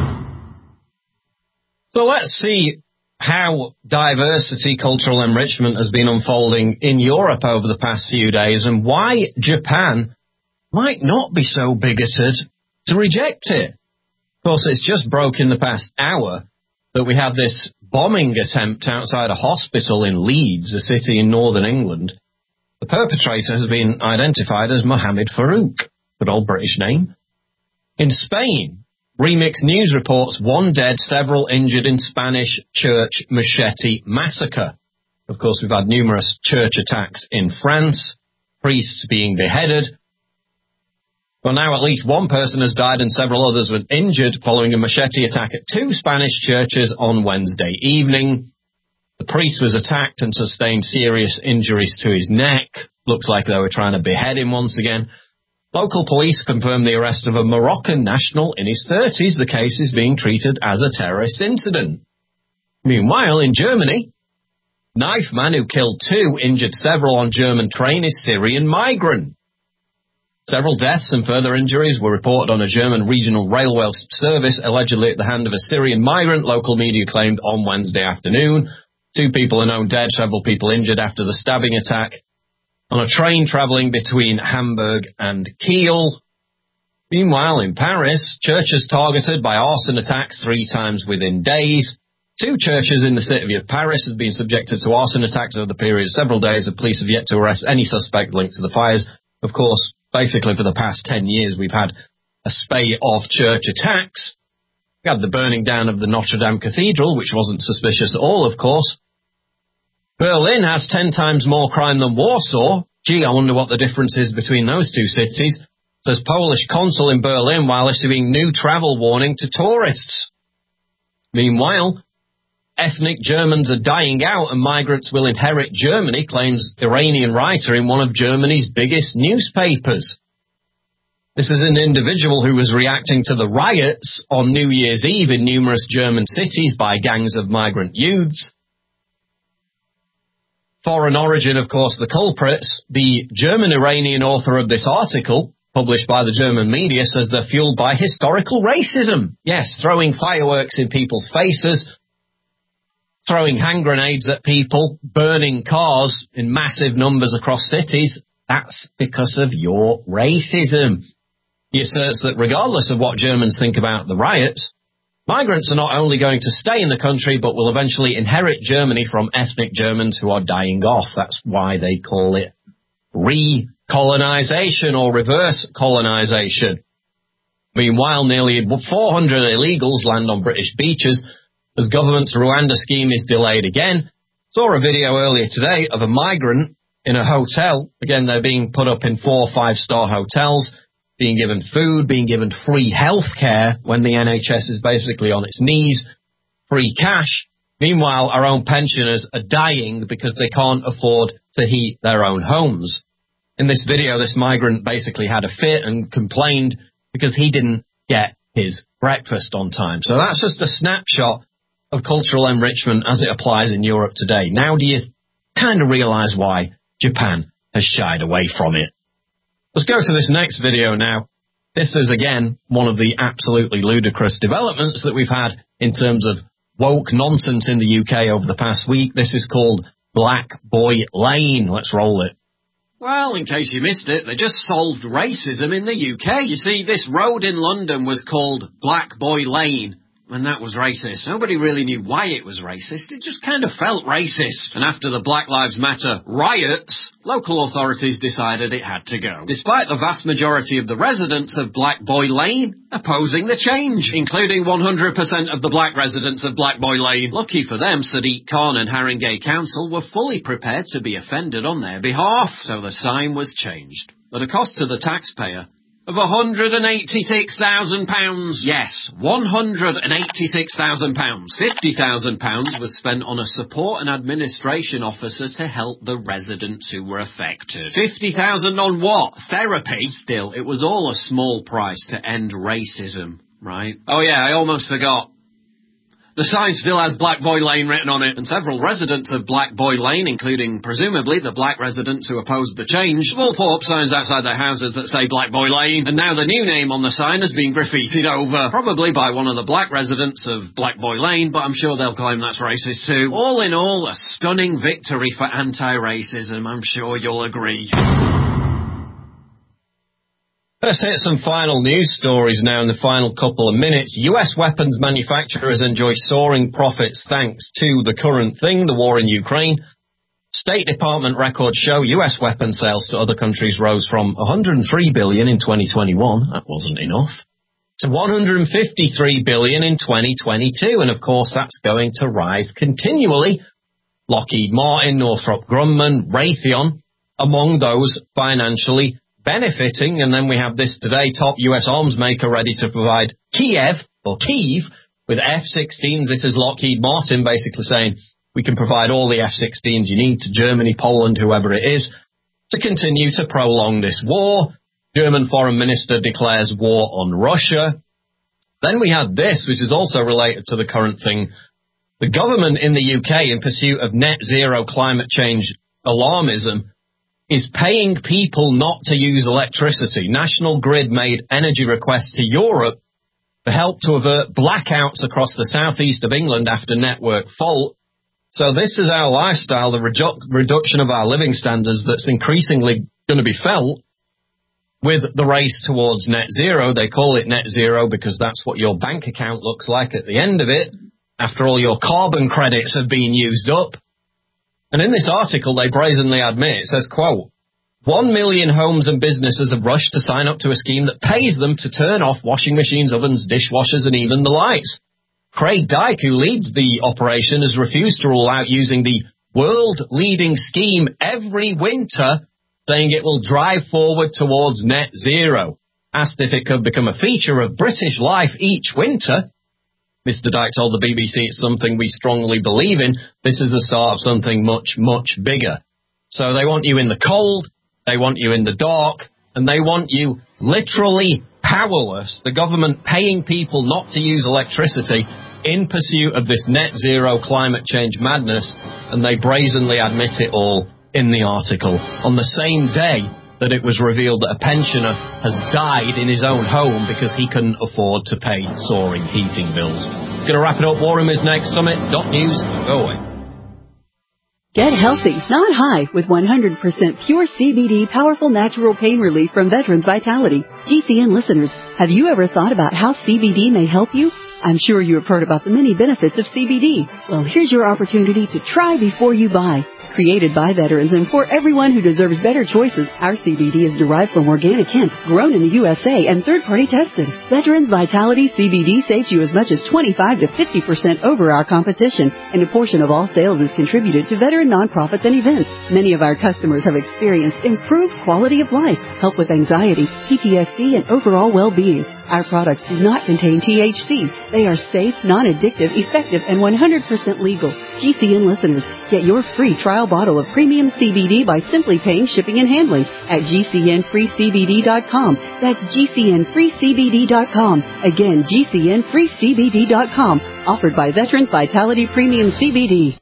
So let's see how diversity, cultural enrichment has been unfolding in Europe over the past few days and why Japan might not be so bigoted to reject it. Of course, it's just broke in the past hour that we had this bombing attempt outside a hospital in Leeds, a city in northern England. The perpetrator has been identified as Mohammed Farouk, good old British name. In Spain, Remix News reports one dead, several injured in Spanish church machete massacre. Of course, we've had numerous church attacks in France, priests being beheaded. Well, now at least one person has died and several others were injured following a machete attack at two Spanish churches on Wednesday evening. The priest was attacked and sustained serious injuries to his neck. Looks like they were trying to behead him once again. Local police confirmed the arrest of a Moroccan national in his thirties. The case is being treated as a terrorist incident. Meanwhile, in Germany, knife man who killed two, injured several on German train is Syrian migrant. Several deaths and further injuries were reported on a German regional railway service, allegedly at the hand of a Syrian migrant, local media claimed on Wednesday afternoon. Two people are known dead, several people injured after the stabbing attack on a train travelling between Hamburg and Kiel. Meanwhile, in Paris, churches targeted by arson attacks three times within days. Two churches in the city of Paris have been subjected to arson attacks over the period of several days. The police have yet to arrest any suspect linked to the fires. Of course, basically for the past ten years, we've had a spate of church attacks. We had the burning down of the Notre Dame Cathedral, which wasn't suspicious at all, of course. Berlin has ten times more crime than Warsaw. Gee, I wonder what the difference is between those two cities. Says Polish consul in Berlin while issuing new travel warning to tourists. Meanwhile, ethnic Germans are dying out and migrants will inherit Germany, claims Iranian writer in one of Germany's biggest newspapers. This is an individual who was reacting to the riots on New Year's Eve in numerous German cities by gangs of migrant youths. Foreign origin, of course, the culprits. The German-Iranian author of this article, published by the German media, says they're fueled by historical racism. Yes, throwing fireworks in people's faces, throwing hand grenades at people, burning cars in massive numbers across cities. That's because of your racism. He asserts that regardless of what Germans think about the riots, Migrants are not only going to stay in the country, but will eventually inherit Germany from ethnic Germans who are dying off. That's why they call it recolonization or reverse colonization. Meanwhile, nearly four hundred illegals land on British beaches as government's Rwanda scheme is delayed again. Saw a video earlier today of a migrant in a hotel. Again, they're being put up in four or five-star hotels, being given food, being given free health care when the N H S is basically on its knees, free cash. Meanwhile, our own pensioners are dying because they can't afford to heat their own homes. In this video, this migrant basically had a fit and complained because he didn't get his breakfast on time. So that's just a snapshot of cultural enrichment as it applies in Europe today. Now do you kind of realize why Japan has shied away from it? Let's go to this next video now. This is, again, one of the absolutely ludicrous developments that we've had in terms of woke nonsense in the U K over the past week. This is called Black Boy Lane. Let's roll it. Well, in case you missed it, they just solved racism in the U K. You see, this road in London was called Black Boy Lane, and that was racist. Nobody really knew why it was racist. It just kind of felt racist. And after the Black Lives Matter riots, local authorities decided it had to go, despite the vast majority of the residents of Black Boy Lane opposing the change, including one hundred percent of the black residents of Black Boy Lane. Lucky for them, Sadiq Khan and Haringey Council were fully prepared to be offended on their behalf, so the sign was changed, at a cost to the taxpayer of one hundred eighty-six thousand pounds. Yes, one hundred eighty-six thousand pounds. fifty thousand pounds was spent on a support and administration officer to help the residents who were affected. fifty thousand pounds on what? Therapy? Still, it was all a small price to end racism, right? Oh yeah, I almost forgot. The sign still has Black Boy Lane written on it, and several residents of Black Boy Lane, including presumably the black residents who opposed the change, have all put up signs outside their houses that say Black Boy Lane, and now the new name on the sign has been graffitied over, probably by one of the black residents of Black Boy Lane, but I'm sure they'll claim that's racist too. All in all, a stunning victory for anti-racism, I'm sure you'll agree. Let's hit some final news stories now in the final couple of minutes. U S weapons manufacturers enjoy soaring profits thanks to the current thing, the war in Ukraine. State Department records show U S weapons sales to other countries rose from one hundred three billion dollars in twenty twenty-one, that wasn't enough, to one hundred fifty-three billion dollars in twenty twenty-two, and of course that's going to rise continually. Lockheed Martin, Northrop Grumman, Raytheon, among those financially benefiting. And then we have this today, top U S arms maker ready to provide Kiev, or Kyiv, with F sixteens. This is Lockheed Martin basically saying, we can provide all the F sixteens you need to Germany, Poland, whoever it is, to continue to prolong this war. German foreign minister declares war on Russia. Then we have this, which is also related to the current thing. The government in the U K, in pursuit of net zero climate change alarmism, is paying people not to use electricity. National Grid made energy requests to Europe for help to avert blackouts across the southeast of England after network fault. So this is our lifestyle, the redu- reduction of our living standards that's increasingly going to be felt with the race towards net zero. They call it net zero because that's what your bank account looks like at the end of it, after all your carbon credits have been used up. And in this article, they brazenly admit, it says, quote, one million homes and businesses have rushed to sign up to a scheme that pays them to turn off washing machines, ovens, dishwashers, and even the lights. Craig Dyke, who leads the operation, has refused to rule out using the world-leading scheme every winter, saying it will drive forward towards net zero. Asked if it could become a feature of British life each winter, Mister Dyke told the B B C it's something we strongly believe in. This is the start of something much, much bigger. So they want you in the cold, they want you in the dark, and they want you literally powerless. The government paying people not to use electricity in pursuit of this net zero climate change madness, and they brazenly admit it all in the article. On the same day that it was revealed that a pensioner has died in his own home because he couldn't afford to pay soaring heating bills. Going to wrap it up. War Room is next. Summit dot news. Go away. Get healthy, not high, with one hundred percent pure C B D powerful natural pain relief from Veterans Vitality. G C N listeners, have you ever thought about how C B D may help you? I'm sure you have heard about the many benefits of C B D. Well, here's your opportunity to try before you buy. Created by veterans and for everyone who deserves better choices, our C B D is derived from organic hemp, grown in the U S A and third-party tested. Veterans Vitality C B D saves you as much as twenty-five to fifty percent over our competition, and a portion of all sales is contributed to veteran nonprofits and events. Many of our customers have experienced improved quality of life, help with anxiety, P T S D, and overall well-being. Our products do not contain T H C. They are safe, non-addictive, effective, and one hundred percent legal. G C N listeners, get your free trial bottle of premium C B D by simply paying shipping and handling at G C N free C B D dot com. That's G C N free C B D dot com. Again, G C N free C B D dot com. Offered by Veterans Vitality Premium C B D.